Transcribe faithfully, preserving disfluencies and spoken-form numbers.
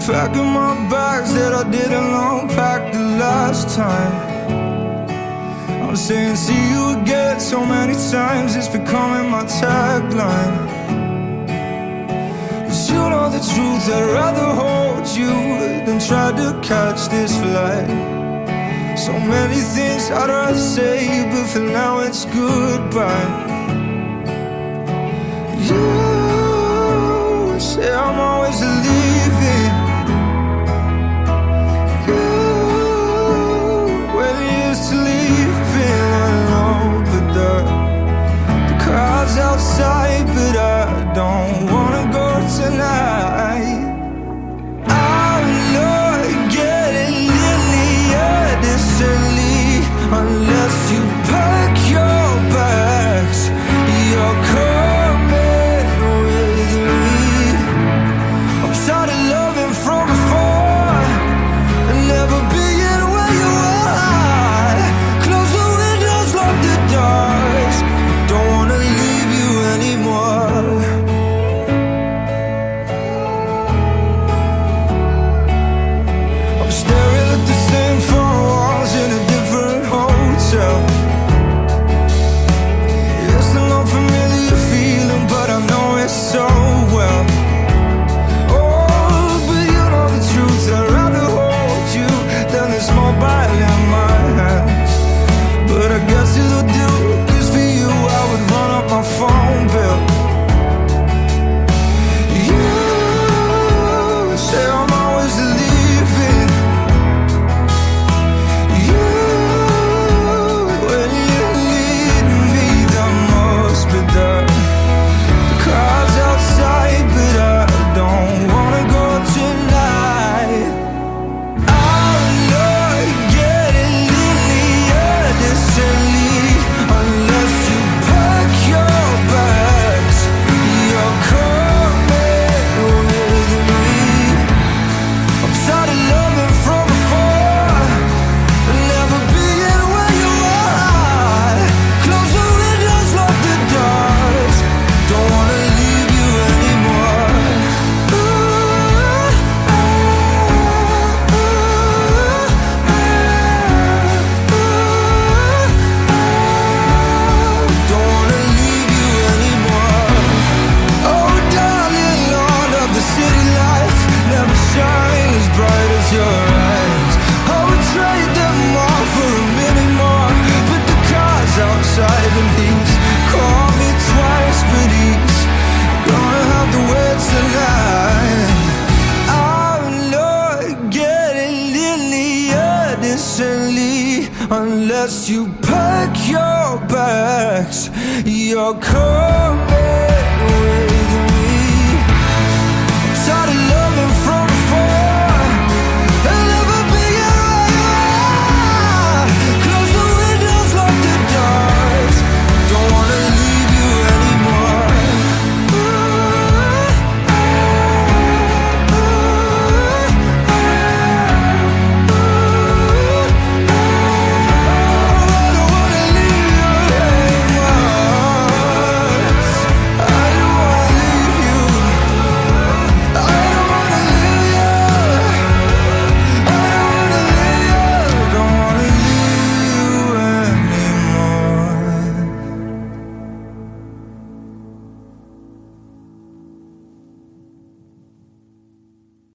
packing my bags that I didn't unpack the last time. I'm saying see you again so many times, it's becoming my tagline. 'Cause you know the truth, I'd rather hold you than try to catch this flight. So many things I'd rather say, but for now it's goodbye. You say I'm always leaving. You, when you're sleeping alone, but the, the crowd's outside, but I don't wanna go tonight. I'm not getting nearly distantly unless you pack your bags. You're coming with me. I'm tired of loving from before and never being where you are. Close the windows, lock the doors. Don't wanna leave you anymore. I'm staring at the same four walls in a different hotel. It's an unfamiliar feeling, but I know it so well. Oh, but you know the truth, I'd rather hold you than this mobile in my hands. But I guess it'll do, 'cause for you I would run up my phone bill. You say I'm always leaving. You, when you lead me, that must be that. The crowd's outside, but I don't wanna go tonight. I'm not getting nearly distantly unless you pack your bags. You're coming with me. I'm tired of loving from before and never being where you are. Close the windows, lock the doors. Don't wanna leave you anymore. Ooh, ah, ooh, ah, ooh, ah. Don't wanna leave you anymore. Oh, darling, Lord of the city lights never shine as bright as your eyes. I would trade them all for a minute more, but the car's outside and he's called me twice, but he's gonna have to wait tonight. I'm not getting nearly distantly unless you pack your bags. You're coming